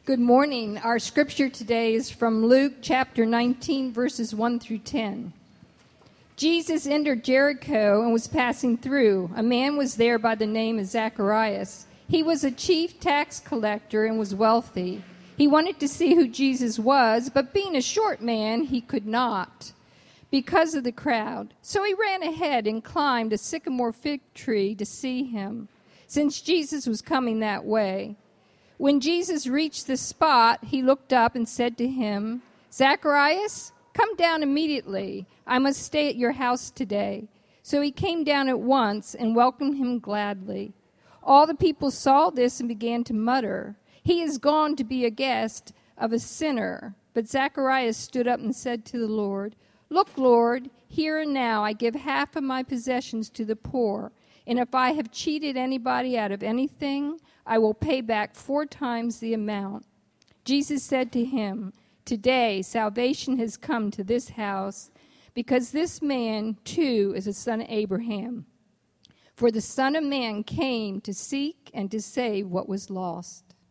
Good morning. Our scripture today is from Luke chapter 19, verses 1 through 10. Jesus entered Jericho and was passing through. A man was there by the name of Zacharias. He was a chief tax collector and was wealthy. He wanted to see who Jesus was, but being a short man, he could not because of the crowd. So he ran ahead and climbed a sycamore fig tree to see him, since Jesus was coming that way. When Jesus reached the spot, he looked up and said to him, "Zacharias, come down immediately. I must stay at your house today." So he came down at once and welcomed him gladly. All the people saw this and began to mutter, "He is gone to be a guest of a sinner." But Zacharias stood up and said to the Lord, "Look, Lord, here and now I give half of my possessions to the poor, and if I have cheated anybody out of anything, I will pay back 4 times the amount." Jesus said to him, "Today salvation has come to this house, because this man too is a son of Abraham. For the Son of Man came to seek and to save what was lost."